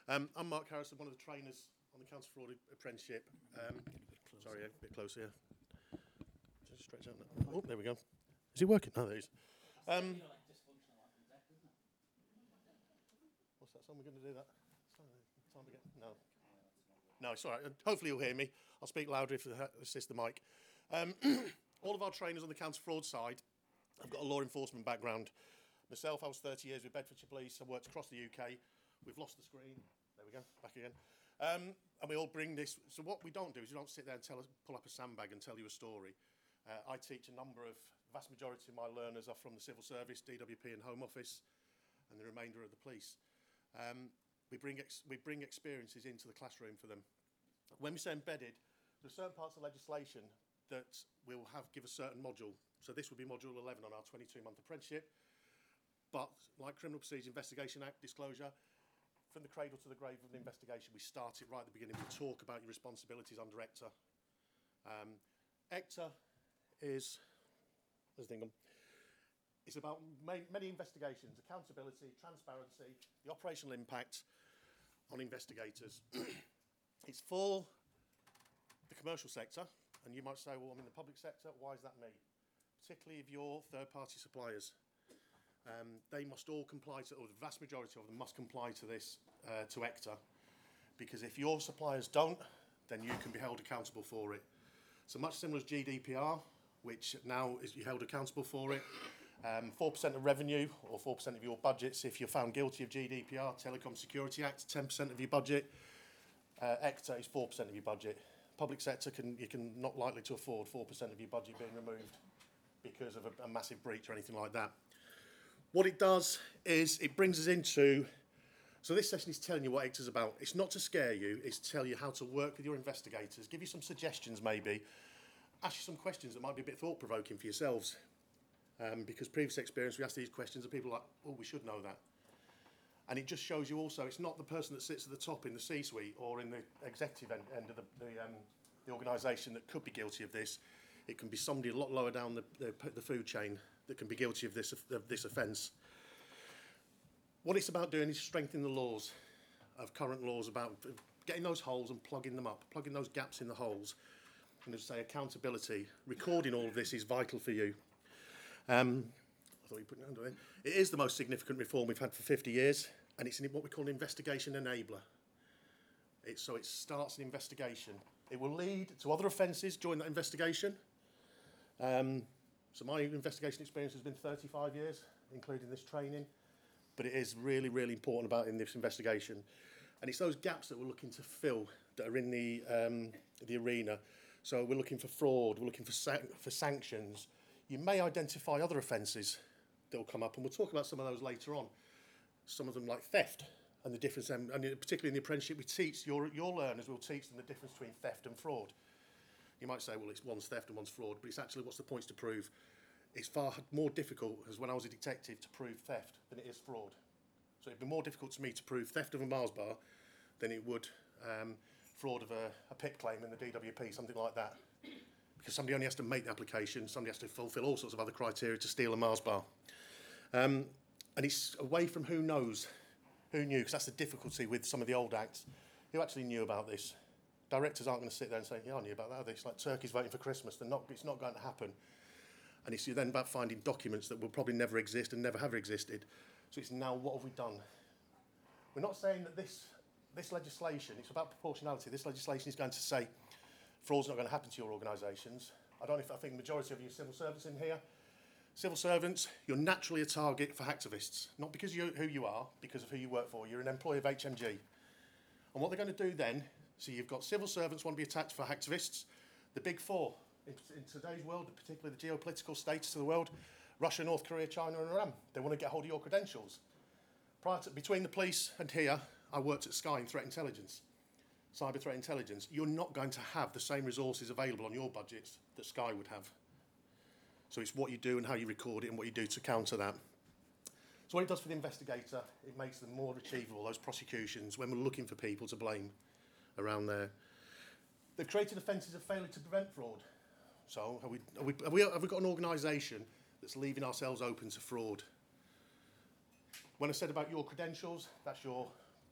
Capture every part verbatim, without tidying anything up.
Um, I'm Mark Harrison, one of the trainers on the Counter Fraud Apprenticeship. Um, sorry, yeah, a bit closer, yeah. Just stretch out now. Oh, there we go. Is it working? Oh, there it is. Um, what's that song? We're going to do that? Time to get, no. No, it's all right. Hopefully you'll hear me. I'll speak louder if this is the mic. Um, all of our trainers on the counter fraud side have got a law enforcement background. Myself, I was thirty years with Bedfordshire Police. I worked across the U K. We've lost the screen. There we go, back again. Um, and we all bring this. So what we don't do is we don't sit there and tell us, pull up a sandbag and tell you a story. Uh, I teach a number of, the vast majority of my learners are from the Civil Service, D W P and Home Office, and the remainder are the police. Um, we, bring ex we bring experiences into the classroom for them. When we say embedded, there are certain parts of legislation that will have give a certain module. So this would be module eleven on our twenty-two month apprenticeship. But like Criminal Procedure Investigation Act disclosure, from the cradle to the grave of an investigation, we start it right at the beginning. We talk about your responsibilities under E C T A. Um, E C T A is, there's a thing on, it's about ma many investigations, accountability, transparency, the operational impact on investigators. It's for the commercial sector, and you might say, well, I'm in the public sector, why is that me? Particularly if you're third-party suppliers. Um, they must all comply to, or the vast majority of them must comply to this, uh, to E C T A, because if your suppliers don't, then you can be held accountable for it. So much similar as G D P R, which now is you're held accountable for it. Um, four percent of revenue, or four percent of your budgets, if you're found guilty of G D P R, Telecom Security Act, ten percent of your budget. Uh, E C T A is four percent of your budget. Public sector, can you can not likely to afford four percent of your budget being removed because of a, a massive breach or anything like that. What it does is it brings us into, so this session is telling you what E C T A is about. It's not to scare you, it's to tell you how to work with your investigators, give you some suggestions maybe, ask you some questions that might be a bit thought-provoking for yourselves. Um, because previous experience, we ask these questions and people are like, oh, we should know that. And it just shows you also, it's not the person that sits at the top in the C-suite or in the executive end, end of the, the, um, the organisation that could be guilty of this. It can be somebody a lot lower down the, the, the food chain that can be guilty of this, of this offence. What it's about doing is strengthening the laws of current laws about getting those holes and plugging them up, plugging those gaps in the holes. And as I say, accountability. Recording all of this is vital for you. Um, I thought you put it under there. It is the most significant reform we've had for fifty years, and it's what we call an investigation enabler. It's, so it starts an investigation. It will lead to other offences during that investigation. Um, so my investigation experience has been thirty-five years, including this training, but it is really, really important about in this investigation. And it's those gaps that we're looking to fill that are in the, um, the arena. So we're looking for fraud, we're looking for, sa for sanctions. You may identify other offences that will come up, and we'll talk about some of those later on. Some of them like theft, and the difference, and particularly in the apprenticeship, we teach your, your learners, we'll teach them the difference between theft and fraud. You might say, well, it's one's theft and one's fraud, but it's actually what's the points to prove. It's far more difficult, as when I was a detective, to prove theft than it is fraud. So it'd be more difficult to me to prove theft of a Mars bar than it would um, fraud of a, a P I P claim in the D W P, something like that. Because somebody only has to make the application, somebody has to fulfil all sorts of other criteria to steal a Mars bar. Um, and it's away from who knows, who knew, because that's the difficulty with some of the old acts. Who actually knew about this? Directors aren't going to sit there and say, yeah, I knew about that. It's like turkeys voting for Christmas. They're not, it's not going to happen. And it's then about finding documents that will probably never exist and never have existed. So it's now, what have we done? We're not saying that this, this legislation, it's about proportionality. This legislation is going to say, fraud's not going to happen to your organisations. I don't know if I think the majority of you are civil servants in here. Civil servants, you're naturally a target for hacktivists, not because of who you are, because of who you work for. You're an employee of H M G. And what they're going to do then, so you've got civil servants want to be attacked for hacktivists, the big four, in, in today's world, particularly the geopolitical status of the world, Russia, North Korea, China and Iran. They want to get hold of your credentials. Prior to, between the police and here, I worked at Sky in threat intelligence. Cyber threat intelligence, you're not going to have the same resources available on your budgets that Sky would have. So it's what you do and how you record it and what you do to counter that. So what it does for the investigator, it makes them more achievable, those prosecutions, when we're looking for people to blame around there. They've created offences of failure to prevent fraud. So have we, have we, have we, have we got an organisation that's leaving ourselves open to fraud? When I said about your credentials, that's your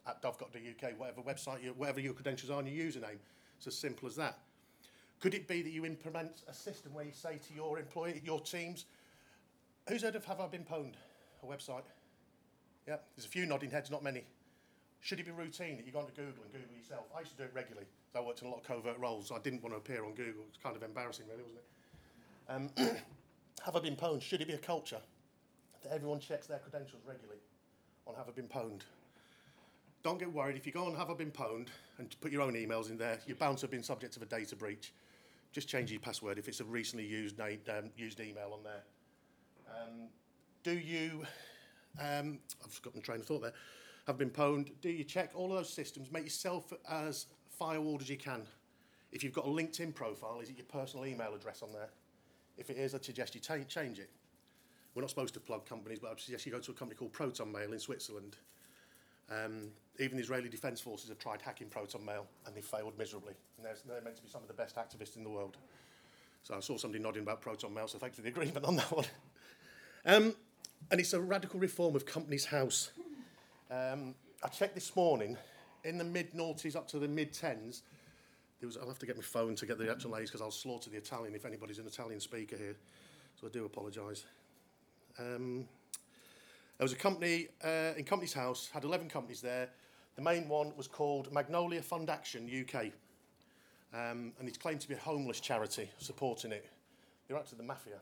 at dove dot co dot U K, whatever website, you, whatever your credentials are and your username. It's as simple as that. Could it be that you implement a system where you say to your employee, your teams, who's heard of Have I Been Pwned, a website? Yeah, there's a few nodding heads, not many. Should it be routine that you go onto Google and Google yourself? I used to do it regularly. So I worked in a lot of covert roles. So I didn't want to appear on Google. It's kind of embarrassing, really, wasn't it? Um, have I been pwned? Should it be a culture that everyone checks their credentials regularly on Have I Been Pwned? Don't get worried. If you go on Have I Been Pwned and put your own emails in there, you're bound to have been subject of a data breach. Just change your password if it's a recently used, name, um, used email on there. Um, do you, um, I've forgotten the train of thought there, have been pwned, do you check all of those systems, make yourself as firewalled as you can. If you've got a LinkedIn profile, is it your personal email address on there? If it is, I'd suggest you change it. We're not supposed to plug companies, but I'd suggest you go to a company called Proton Mail in Switzerland. Um, even the Israeli Defence Forces have tried hacking Proton Mail, and they failed miserably. And they're, they're meant to be some of the best activists in the world. So I saw somebody nodding about Proton Mail, so thanks for the agreement on that one. Um, and it's a radical reform of Companies House. Um, I checked this morning, in the mid-noughties up to the mid-tens, there was, I'll have to get my phone to get the actual names because I'll slaughter the Italian if anybody's an Italian speaker here. So I do apologise. Um, there was a company uh, in Companies House, had eleven companies there. The main one was called Magnolia Fund Action U K. Um, and it's claimed to be a homeless charity supporting it. They're actually the mafia.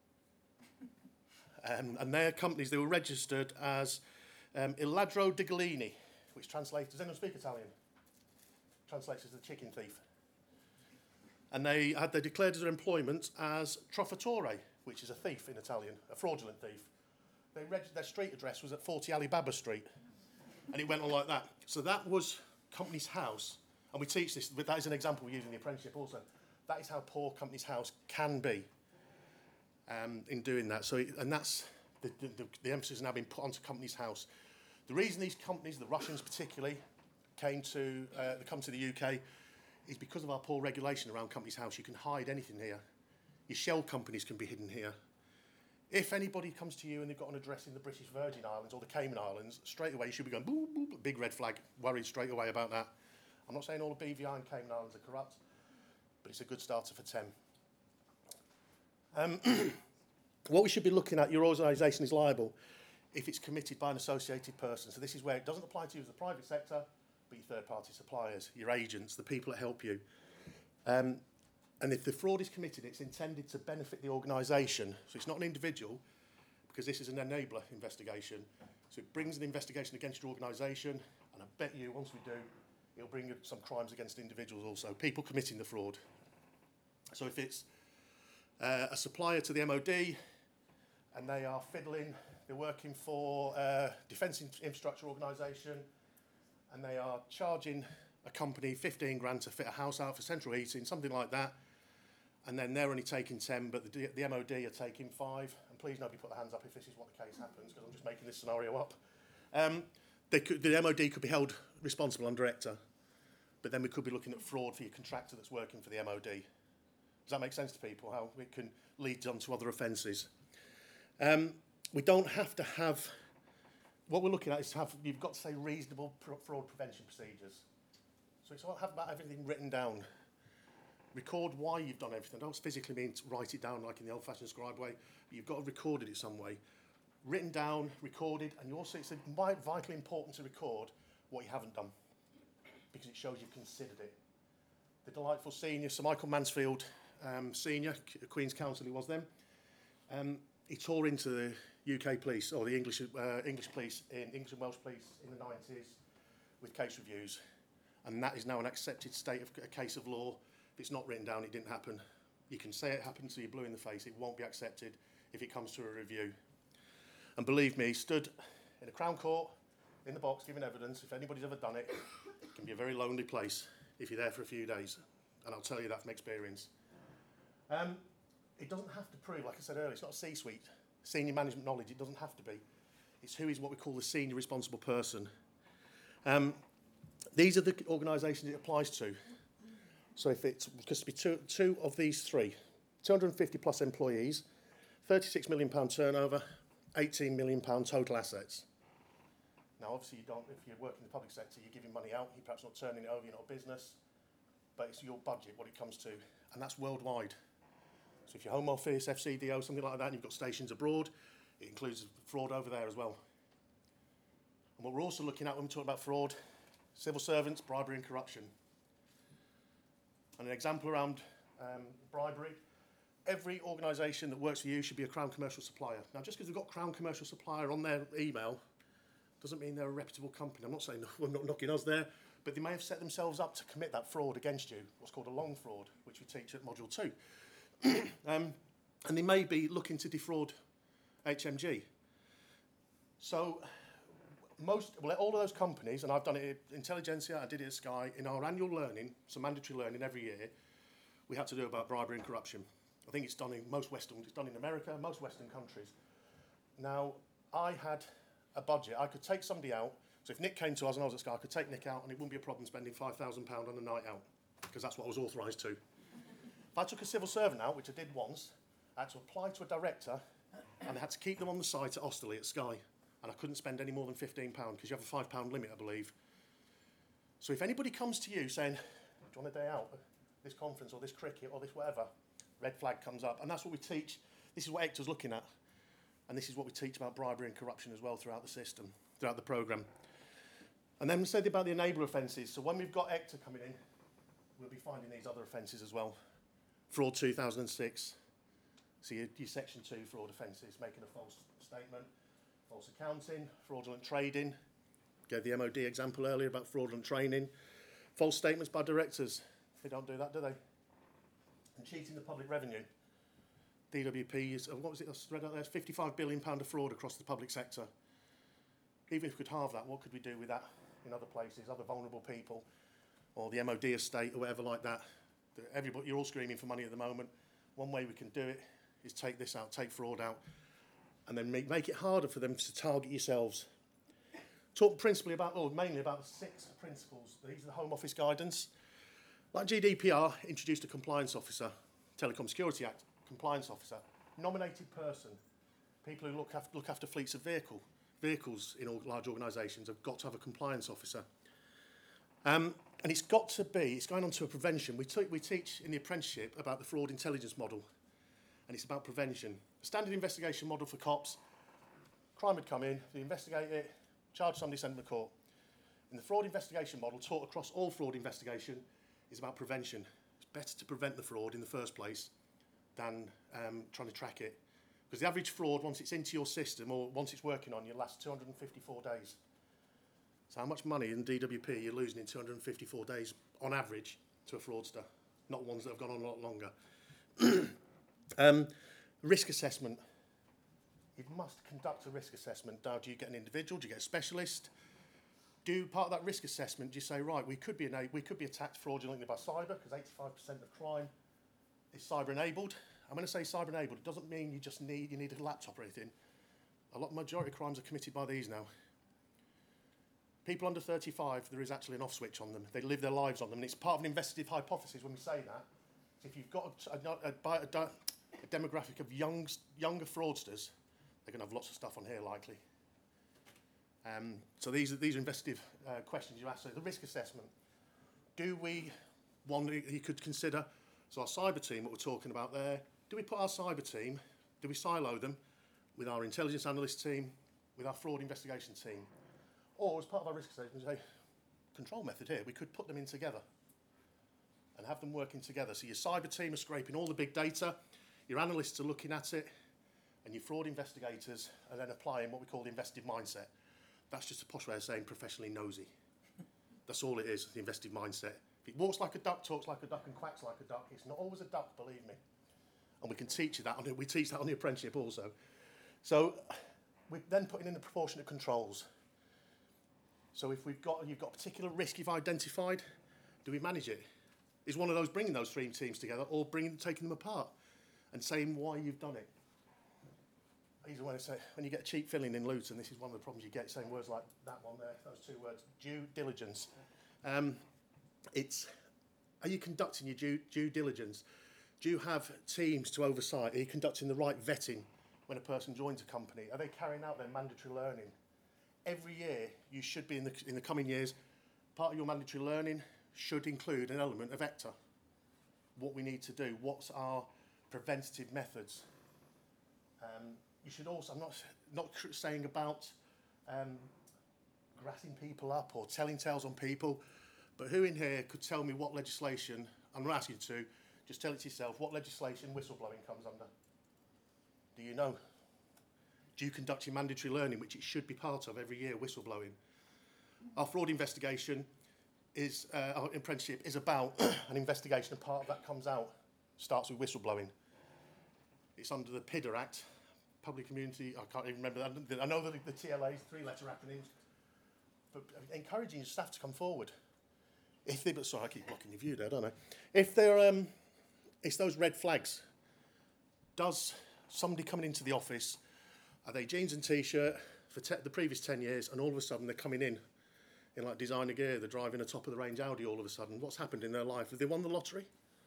Um, and their companies, they were registered as um, Il Ladro di Gallini, which translates, does anyone speak Italian? Translates as the chicken thief. And they had they declared their employment as Truffatore, which is a thief in Italian, a fraudulent thief. They reg- their street address was at forty Alibaba Street. And it went on like that. So that was Companies House. And we teach this, but that is an example we use in the apprenticeship also. That is how poor Companies House can be um, in doing that. So, it, and that's, the, the, the emphasis has now been put onto Companies House. The reason these companies, the Russians particularly, came to, uh, come to the U K is because of our poor regulation around Companies House. You can hide anything here. Your shell companies can be hidden here. If anybody comes to you and they've got an address in the British Virgin Islands or the Cayman Islands, straight away you should be going, boo, boo, big red flag, worried straight away about that. I'm not saying all the B V I and Cayman Islands are corrupt, but it's a good starter for T E M. Um, what we should be looking at, your organisation is liable if it's committed by an associated person. So this is where it doesn't apply to you as the private sector, but your third-party suppliers, your agents, the people that help you. Um, and if the fraud is committed, it's intended to benefit the organisation. So it's not an individual, because this is an enabler investigation. So it brings an investigation against your organisation, and I bet you, once we do, it'll bring some crimes against individuals also, people committing the fraud. So if it's uh, a supplier to the M O D, and they are fiddling, they're working for a defence infrastructure organisation, and they are charging a company fifteen grand to fit a house out for central heating, something like that, and then they're only taking ten, but the, the M O D are taking five, and please nobody put their hands up if this is what the case happens, because I'm just making this scenario up. Um, they could, the M O D could be held responsible on director, but then we could be looking at fraud for your contractor that's working for the M O D. Does that make sense to people, how it can lead on to other offences? Um, we don't have to have, what we're looking at is to have, you've got to say reasonable pr- fraud prevention procedures. So it's all have about everything written down. Record why you've done everything. Don't physically mean to write it down like in the old-fashioned scribe way, but you've got to record it some way. Written down, recorded, and you also, it's vitally important to record what you haven't done, because it shows you've considered it. The delightful senior, Sir Michael Mansfield, um, senior, Queen's Counsel he was then, um, he tore into the U K police, or the English uh, English police, in English and Welsh police in the nineties with case reviews. And that is now an accepted state of a case of law. If it's not written down, it didn't happen. You can say it happened, so you're blue in the face. It won't be accepted if it comes to a review. And believe me, he stood in a Crown Court, in the box, giving evidence. If anybody's ever done it, it can be a very lonely place if you're there for a few days. And I'll tell you that from experience. Um, it doesn't have to prove, like I said earlier, it's not a C-suite. Senior management knowledge, it doesn't have to be. It's who is what we call the senior responsible person. Um, these are the organisations it applies to. So if it's, because to be two, two of these three, two hundred fifty plus employees, thirty-six million pounds turnover, eighteen million pounds total assets. Now, obviously, you don't, if you work in the public sector, you're giving money out, you're perhaps not turning it over, you're not a business, but it's your budget, what it comes to, and that's worldwide. So if you're Home Office, F C D O, something like that, and you've got stations abroad, it includes fraud over there as well. And what we're also looking at when we talk about fraud, civil servants, bribery and corruption. And an example around um, bribery, every organisation that works for you should be a Crown Commercial Supplier. Now, just because they've got Crown Commercial Supplier on their email doesn't mean they're a reputable company. I'm not saying, we're not knocking us there, but they may have set themselves up to commit that fraud against you, what's called a long fraud, which we teach at Module two. um, and they may be looking to defraud H M G. So most, well, all of those companies, and I've done it at Intelligentsia, I did it at Sky, in our annual learning, so mandatory learning every year, we had to do about bribery and corruption. I think it's done in most Western, it's done in America, most Western countries. Now, I had a budget. I could take somebody out. So if Nick came to us and I was at Sky, I could take Nick out and it wouldn't be a problem spending five thousand pounds on a night out, because that's what I was authorised to. If I took a civil servant out, which I did once, I had to apply to a director and I had to keep them on the site at Osterley at Sky. And I couldn't spend any more than fifteen pounds because you have a five pound limit, I believe. So if anybody comes to you saying, do you want a day out, this conference or this cricket or this whatever, red flag comes up. And that's what we teach. This is what Hector's looking at. And this is what we teach about bribery and corruption as well throughout the system, throughout the programme. And then we said about the enabler offences. So when we've got Hector coming in, we'll be finding these other offences as well. Fraud two thousand six. So your, your section two fraud offences, making a false statement, false accounting, fraudulent trading. Gave the M O D example earlier about fraudulent training. False statements by directors. They don't do that, do they? And cheating the public revenue. D W P is, what was it I read out there? fifty-five billion pounds of fraud across the public sector. Even if we could halve that, what could we do with that in other places, other vulnerable people, or the M O D estate, or whatever like that? Everybody, you're all screaming for money at the moment. One way we can do it is take this out, take fraud out, and then make, make it harder for them to target yourselves. Talk principally about, or mainly about the six principles. These are the Home Office guidance. Like G D P R introduced a compliance officer, Telecom Security Act, compliance officer, nominated person. People who look after, look after fleets of vehicle, vehicles in all large organisations have got to have a compliance officer. Um, and it's got to be, it's going on to a prevention. We, we teach in the apprenticeship about the fraud intelligence model, and it's about prevention. A standard investigation model for cops, crime would come in, they investigate it, charge somebody, send them to court. In the fraud investigation model, taught across all fraud investigation, is about prevention. It's better to prevent the fraud in the first place than um, trying to track it. Because the average fraud, once it's into your system or once it's working on you, lasts two hundred fifty-four days. So how much money in D W P you're losing in two hundred fifty-four days on average to a fraudster, not ones that have gone on a lot longer. um, risk assessment. You must conduct a risk assessment. Now, do you get an individual? Do you get a specialist? Do part of that risk assessment, do you say, right, we could be, ena- we could be attacked fraudulently by cyber, because eighty-five percent of crime is cyber-enabled. I'm going to say cyber-enabled. It doesn't mean you just need, you need a laptop or anything. A lot, majority of crimes are committed by these now. People under thirty-five, there is actually an off switch on them. They live their lives on them. And it's part of an investigative hypothesis when we say that. If you've got a, a, a, a, a demographic of young, younger fraudsters, they're going to have lots of stuff on here, likely. Um, so these are, these are investigative uh, questions you ask. So the risk assessment. Do we, one you could consider, so our cyber team, what we're talking about there, do we put our cyber team, do we silo them with our intelligence analyst team, with our fraud investigation team? Or as part of our risk assessment, say, control method here, we could put them in together and have them working together. So your cyber team are scraping all the big data, your analysts are looking at it, and your fraud investigators are then applying what we call the investigative mindset. That's just a posh way of saying professionally nosy. That's all it is, the investigative mindset. If it walks like a duck, talks like a duck, and quacks like a duck, it's not always a duck, believe me. And we can teach you that. On the, we teach that on the apprenticeship also. So we're then putting in the proportionate controls. So if we've got, you've got a particular risk you've identified, do we manage it? Is one of those bringing those three teams together, or bringing, taking them apart and saying why you've done it? These are when, I say, when you get a cheap filling in Luton, this is one of the problems you get, saying words like that one there, those two words, due diligence. Um, it's, are you conducting your due, due diligence? Do you have teams to oversight? Are you conducting the right vetting when a person joins a company? Are they carrying out their mandatory learning? every year you should be in the, in the coming years, part of your mandatory learning should include an element of E C T A. What we need to do, what's our preventative methods. Um, you should also, I'm not, not saying about um, grassing people up or telling tales on people, but who in here could tell me what legislation, I'm not asking you to, just tell it to yourself, what legislation whistleblowing comes under? Do you know? Do you conduct your mandatory learning, which it should be part of every year, whistleblowing? Our fraud investigation is, uh, our apprenticeship is about an investigation, and part of that comes out, starts with whistleblowing. It's under the P I D A Act, Public Community, I can't even remember that. I know that the T L A's, three-letter acronyms, but encouraging your staff to come forward. If they, but sorry, I keep blocking your view there, don't I? If they're, um, it's those red flags. Does somebody coming into the office, are they jeans and t-shirt for te the previous ten years, and all of a sudden they're coming in in like designer gear, they're driving a top-of-the-range Audi all of a sudden. What's happened in their life? Have they won the lottery?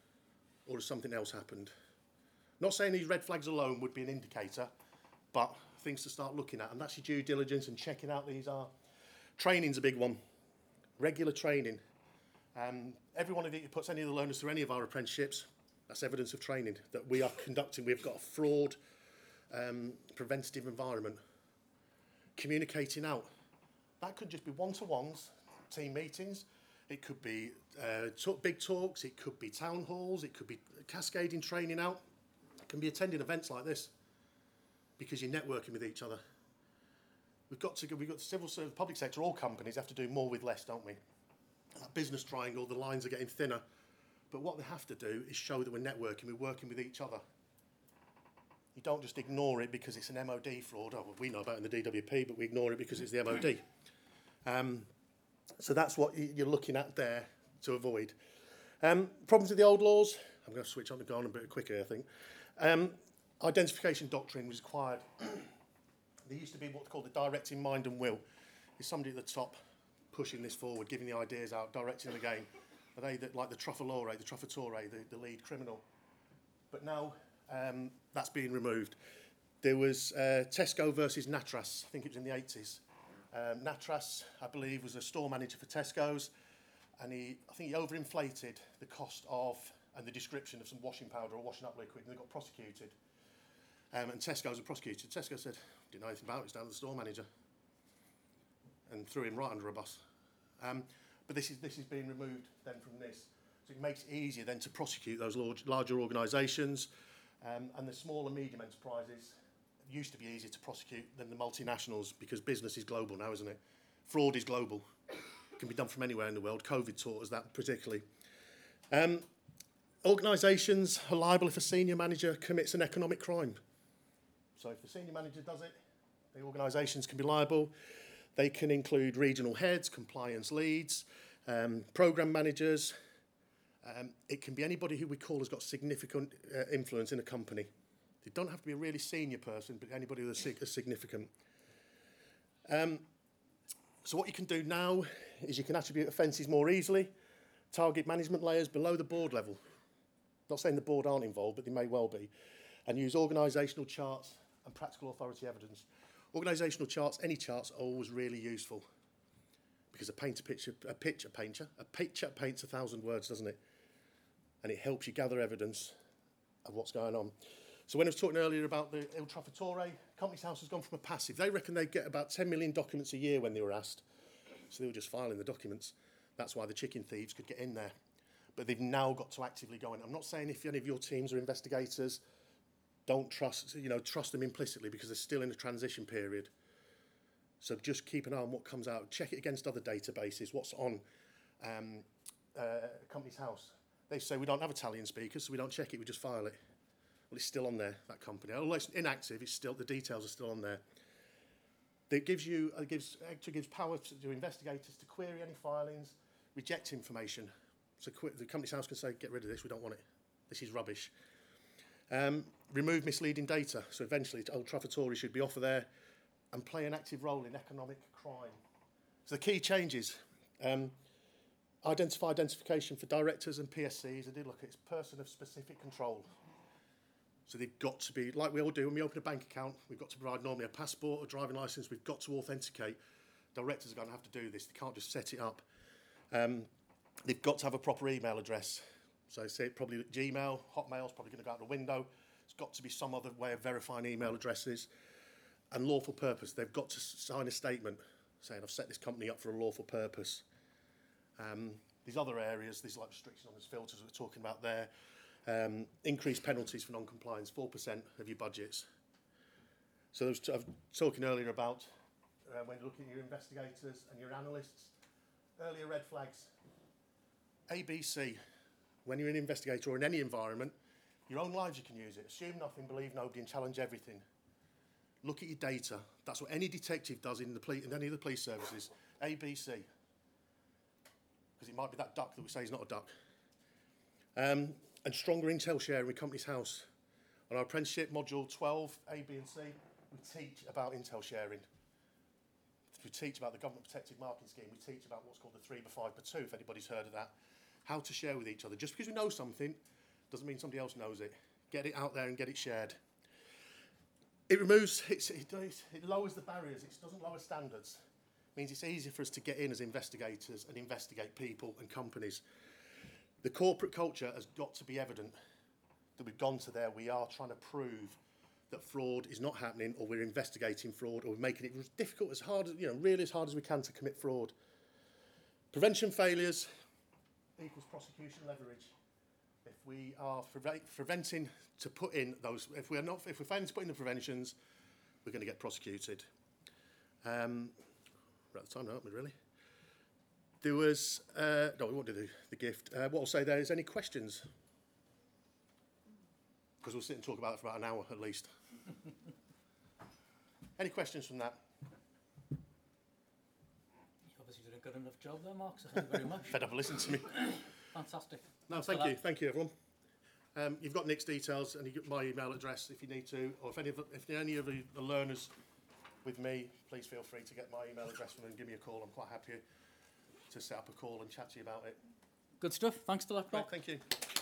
Or has something else happened? Not saying these red flags alone would be an indicator, but things to start looking at, and that's your due diligence and checking out these are. Training's a big one. Regular training. Um, every one of you who puts any of the learners through any of our apprenticeships, that's evidence of training that we are conducting. We've got a fraud um, preventative environment. Communicating out. That could just be one-to-ones, team meetings. It could be uh, talk, big talks. It could be town halls. It could be cascading training out. It can be attending events like this because you're networking with each other. We've got to. We've got the civil service, public sector. All companies have to do more with less, don't we? That business triangle, the lines are getting thinner. But what they have to do is show that we're networking. We're working with each other. You don't just ignore it because it's an M O D fraud. Oh, well, we know about it in the D W P, but we ignore it because it's the M O D. Um, so that's what you're looking at there to avoid. Um, problems with the old laws. I'm going to switch on to go on a bit quicker, I think. Um, identification doctrine was required. There used to be what's called the directing mind and will. There's somebody at the top pushing this forward, giving the ideas out, directing the game. Are they the, like the Truffalore, the Truffatore, the, the lead criminal? But now um, that's being removed. There was uh, Tesco versus Natras. I think it was in the eighties. Um, Natras, I believe, was a store manager for Tesco's, and he, I think he overinflated the cost of and the description of some washing powder or washing up liquid, and they got prosecuted. Um, and Tesco's were prosecuted. Tesco said, didn't know anything about it, it's down to the store manager, and threw him right under a bus. Um, but this is this is being removed then from this, so it makes it easier then to prosecute those large, larger organisations, um, and the small and medium enterprises. Used to be easier to prosecute than the multinationals because business is global now, isn't it? Fraud is global. It can be done from anywhere in the world. COVID taught us that particularly. Um, organisations are liable if a senior manager commits an economic crime. So if the senior manager does it, the organisations can be liable. They can include regional heads, compliance leads, um, programme managers. Um, it can be anybody who we call has got significant uh, influence in a company. They don't have to be a really senior person, but anybody who is significant. Um, so what you can do now is you can attribute offences more easily, target management layers below the board level. Not saying the board aren't involved, but they may well be. And use organisational charts and practical authority evidence. Organisational charts, any charts, are always really useful. Because a painter picture, a picture painter, a picture paints a thousand words, doesn't it? And it helps you gather evidence of what's going on. So when I was talking earlier about the Il Truffatore, Companies House has gone from a passive. They reckon they get about ten million documents a year when they were asked. So they were just filing the documents. That's why the chicken thieves could get in there. But they've now got to actively go in. I'm not saying if any of your teams are investigators, don't trust, you know, trust them implicitly because they're still in a transition period. So just keep an eye on what comes out. Check it against other databases. What's on um, uh, Companies House? They say we don't have Italian speakers, so we don't check it, we just file it. Well, it's still on there, that company. Although it's inactive, it's still, the details are still on there. It gives you, it gives, actually gives power to, to investigators to query any filings, reject information. So the Companies House can say, get rid of this, we don't want it. This is rubbish. Um, remove misleading data. So eventually, Old Truffatore should be off of there and play an active role in economic crime. So the key changes. Um, identify identification for directors and P S Cs. I did look at it's person of specific control. So they've got to be, like we all do when we open a bank account, we've got to provide normally a passport or driving licence, we've got to authenticate. directors are going to have to do this. They can't just set it up. Um, they've got to have a proper email address. So say probably Gmail, Hotmail's probably going to go out the window. It's got to be some other way of verifying email addresses. And lawful purpose. They've got to sign a statement saying, I've set this company up for a lawful purpose. Um, these other areas, these like restrictions on these filters we're talking about there, um, increased penalties for non-compliance, four percent of your budgets. So I was, t- I was talking earlier about uh, when you're looking at your investigators and your analysts, earlier red flags. A, B, C. When you're an investigator or in any environment, your own lives you can use it. Assume nothing, believe nobody, and challenge everything. Look at your data. That's what any detective does in, the poli- in any of the police services. A, B, C. Because it might be that duck that we say is not a duck. Um, and stronger intel sharing with Companies House. On our apprenticeship, module twelve, A, B and C, we teach about intel sharing. We teach about the government protected marking scheme. We teach about what's called the three by five by two, if anybody's heard of that. How to share with each other. Just because we know something doesn't mean somebody else knows it. Get it out there and get it shared. It removes, it's, it, it lowers the barriers, it doesn't lower standards. It means it's easier for us to get in as investigators and investigate people and companies. The corporate culture has got to be evident that we've gone to there. We are trying to prove that fraud is not happening, or we're investigating fraud, or we're making it as difficult, as hard, you know, really as hard as we can to commit fraud. Prevention failures equals prosecution leverage. If we are pre- preventing to put in those, if we are not, if we're failing to put in the preventions, we're going to get prosecuted. Um, we're at the time now, aren't we, really? There was, uh, no, we won't do the, the gift. Uh, what I'll say there is, any questions? Because we'll sit and talk about it for about an hour at least. Any questions from that? You obviously did a good enough job there, Mark, so thank you very much. Fed up and listen to me. Fantastic. No, Thanks thank for you. that. Thank you, everyone. Um, you've got Nick's details and you get my email address if you need to, or if any of, if any of the, the learners with me, please feel free to get my email address from them and give me a call. I'm quite happy to set up a call and chat to you about it. Good stuff. Thanks for that, Right, Mark. thank you.